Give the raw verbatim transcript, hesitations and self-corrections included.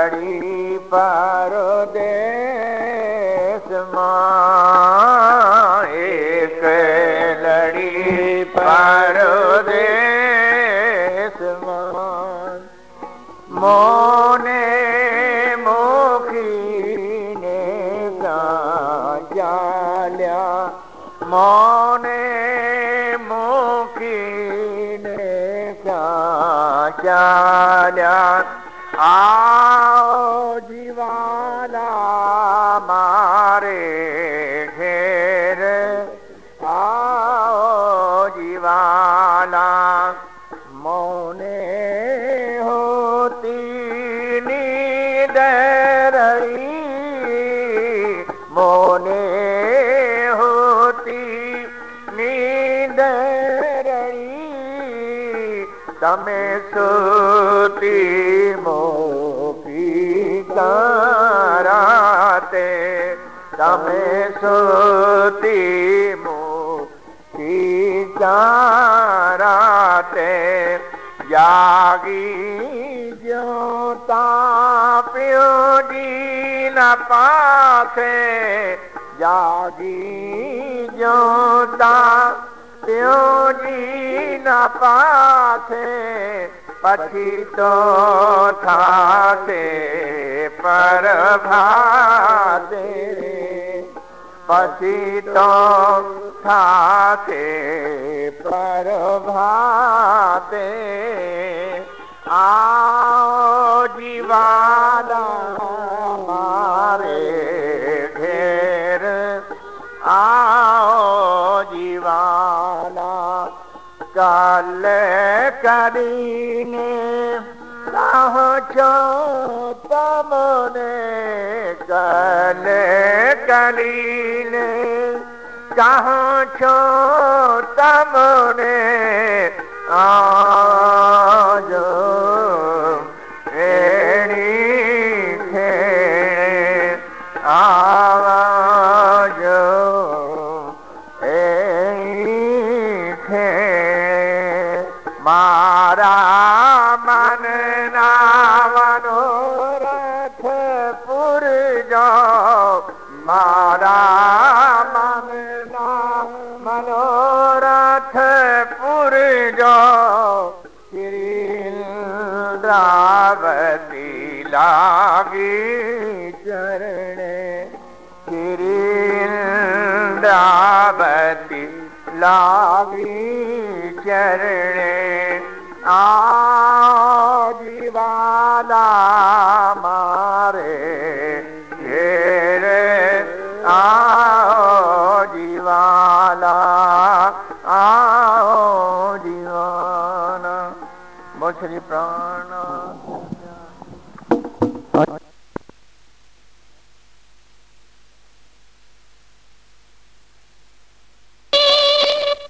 लड़ी परदेस माँ, एक लड़ी परदेस माँ। मोने मुखीने जाल्या, मोने मुखीने जाल्या। आओ जीवाला मारे घेर, आओ जीवाला। मोने होती नींद रही, मोने होती नींद रही। तमे सोती मोकी कराते, तमे सोती मोकी कराते। जागी ज्योता प्यो जी न पाथे, जागी ज्योता प्यो जी न पाथे। पछी तो थाते पर भाते, पछी तो थाते पर भाते। आओ जीवाला मारे घेर, आओ जीवाला। कल करीने पहुँचो तमने, कल करीने पहुँचो तमने। आजो एड़ी खेड़े, आवाजो एड़ी खेड़े। मारा मन ना मनोरथ पुर जाओ, मारा मन ना मनोरथ पुर जाओ। श्री इंद्रावती लागी चरणे, श्री इंद्रावती लागी चरणे। आओ जीवाला मारे घेरे, आओ जीवाला, आओ जीवाला। बोल श्री प्राण